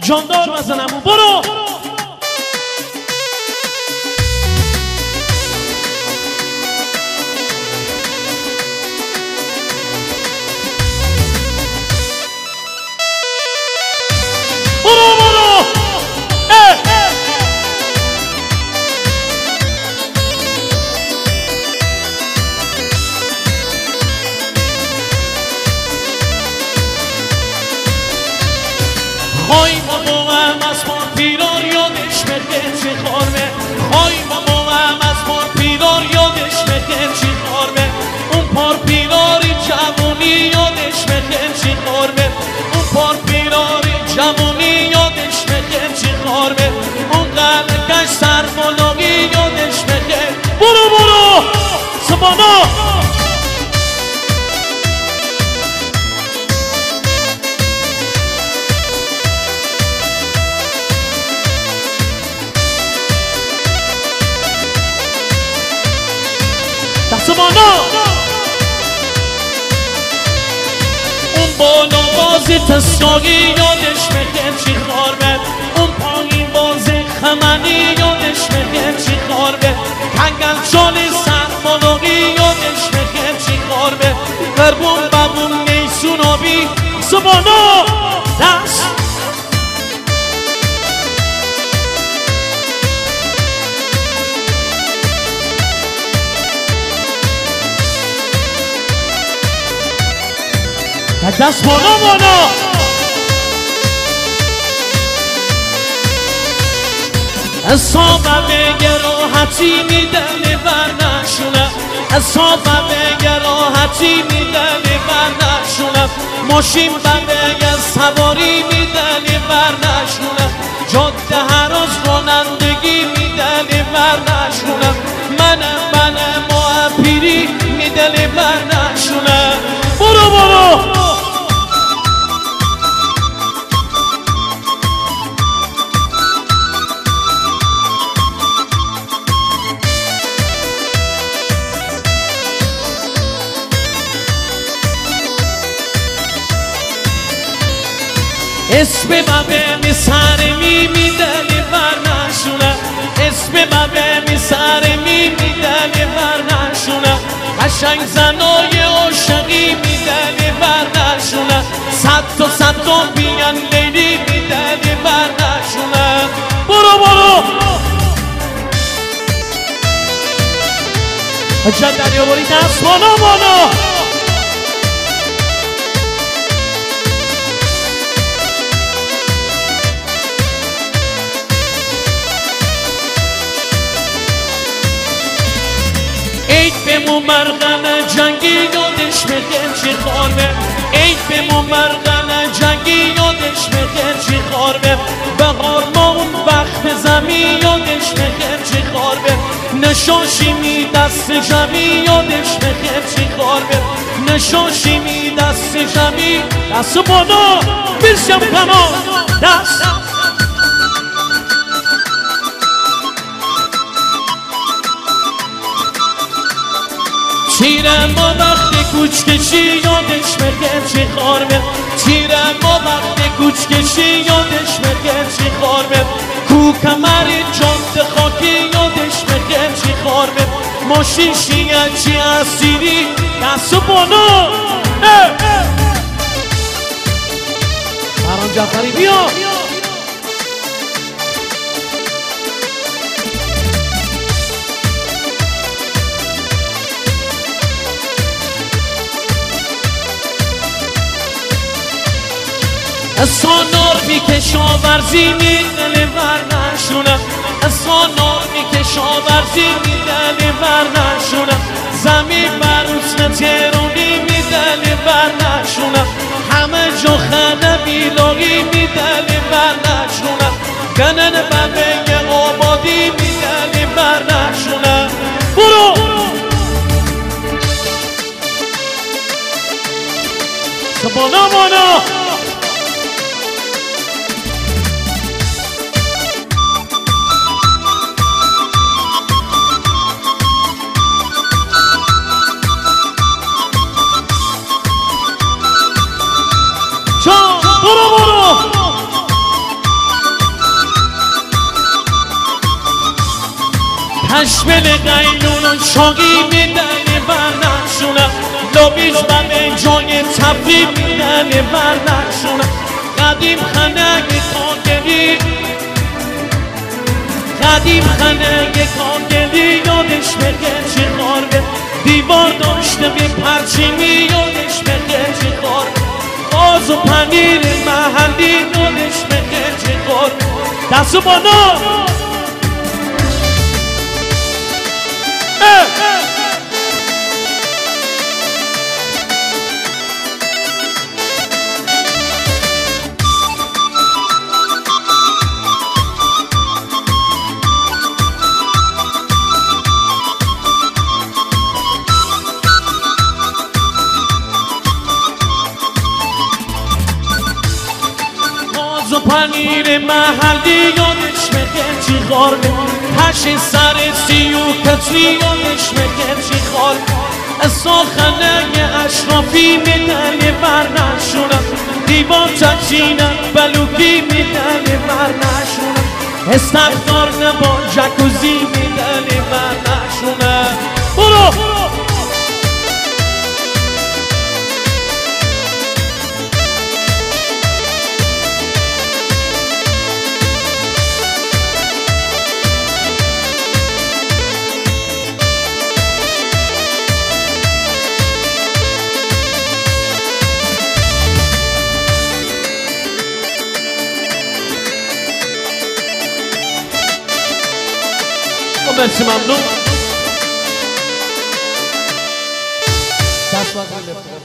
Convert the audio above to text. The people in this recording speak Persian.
جاندار بزنم برو خواهی بابا هم از ما پیرار یادش بخیر چی خارمه خواهی بابا هم از ما پیرار یادش بخیر چی خارمه اون پار پیراری جوانی یادش بخیر چی خارمه اون پار پیراری جوانی یادش بخیر چی خارمه اون قلقش سربالاقی یادش بخیر برو سبانا دستمانا اون بالا بازی تساقی یادش بخیر چی خارمه اون پایین بازی خمنی یادش بخیر چی خارمه کنگل چال سربالاقی یادش بخیر چی خارمه قربون ببون نیسون آبی سبانا دست دست بالا اصابه به راحتی میدن برنشونم اصابه به راحتی میدن برنشونم ماشین به سواری میدن برنشونم جاده هر روز رانندگی میدن برنشونم من معبیری میدن برنشونم برو اسم بابه می سر میدنی برنشونم اسم بابه می سر میدنی برنشونم قشنگ زنای عاشقی میدنی برنشونم صد تا بیان لیلی میدنی برنشونم برو حجت دریا باری دست بالا عید به مرغن جنگی یادش بخیر چی خارمه عید به مرغن جنگی یادش بخیر چی خارمه بهار ما اون وقت زمین یادش بخیر چی خارمه نشاشی می دست جمعی یادش بخیر چی خارمه نشاشی می دست جمعی دست بالا برسیم کمان دست تیره ما وقتی کوچ کشی یادش بخیر چی خارمه تیره ما وقتی کوچ کشی یادش بخیر چی خارمه کو کمر جاده خاکی یادش بخیر چی خارمه ماشین چی اسیری دست بالا فران جعفری بیا سانار بی کشاورزی میدنه برنشونم سانار بی کشاورزی میدنه برنشونم زمین بروسن تیرونی میدنه برنشونم همه جا خانه بیلاقی میدنه برنشونم گنن ببه آبادی میدنه برنشونم برو سبانا تشبل قیلون شاقی میدنه برنشونم لابیش بمه جای تفریب میدنه برنشونم قدیم خنگ کاندلی قدیم خنگ کاندلی یادش بخیر چه خاربه دیوار داشته به پرچینی یادش بخیر چه خاربه باز و پنیر محلی یادش بخیر چه خاربه دستو بالا و پنیر محلی یادش بخیر چی خاربه تش سر سیو کتری یادش بخیر چی خاربه ساخنه اشرافی میدنه برنشونم دیوان چچینم بلوکی میدنه برنشونم استقدار نبا جکوزی میدنه برنشونم برو مرسی ممنون دست